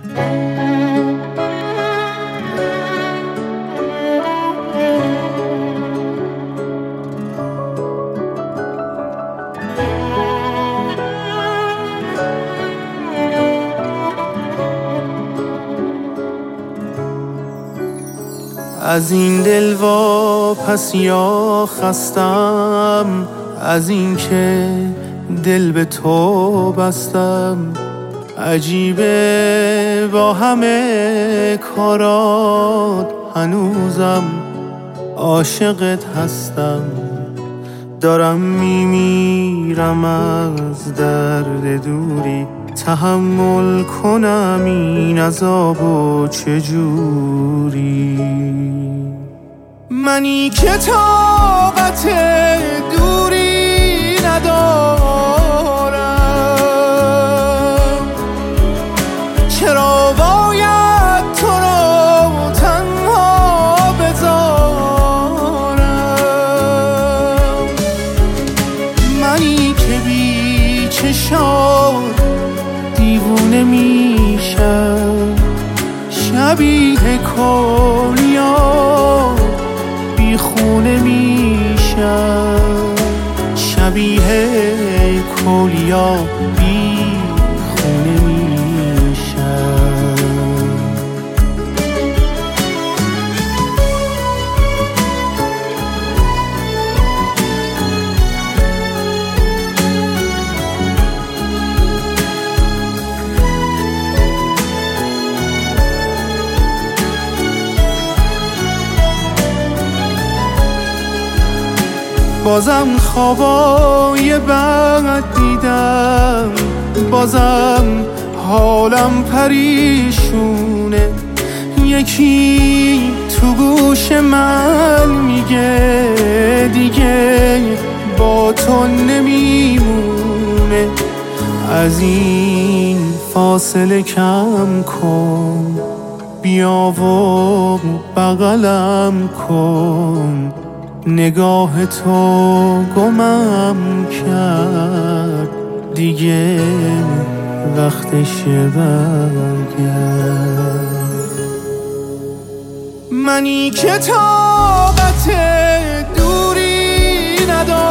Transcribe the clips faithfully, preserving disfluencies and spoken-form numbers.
از این دل واپس یا خستم، از این که دل به تو بستم. عجیبه با همه کارات هنوزم عاشقت هستم. دارم میمیرم از درد دوری، تحمل کنم این عذابو چجوری؟ منی که طاقت دوری ندارم، چرا باید تو رو تنها بذارم؟ منی که بی چشات دیوونه میشم، شبیه کلیا بی خونه میشم، شبیه کلیا بی خونه میشم. بازم خوابای بد دیدم، بازم حالم پریشونه. یکی تو گوش من میگه دیگه با تو نمیمونه. از این فاصله کم کن، بیا و بغلم کن. نگاه تو گمم کرد، دیگه وقتشه برگرد. منی که طاقت دوری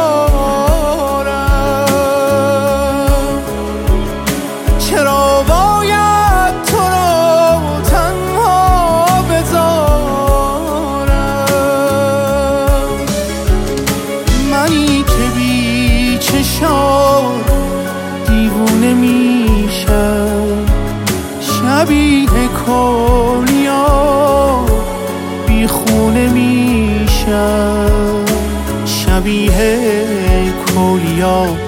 ندارم، چرا باید تو رو تنها بذارم؟ منی که بی چشات دیوونه میشم، شبیه کلیا بی خونه میشم، شبیه کلیا